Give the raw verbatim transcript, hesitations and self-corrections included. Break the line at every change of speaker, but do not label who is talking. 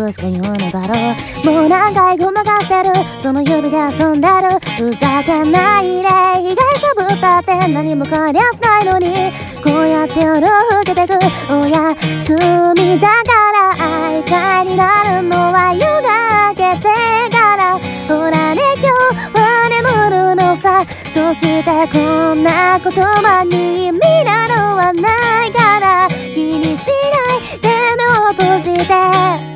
としか言わないだろう。もう何回ごまかしてる、その指で遊んでる。ふざけないで、被害者ぶったって何も変わりゃしないのに、こうやって夜更けてくおやすみだから愛会になるのは夜が明けてから。ほらね今日は眠るのさ、そしてこんな言葉に意味などはないから気にしないで目を閉じて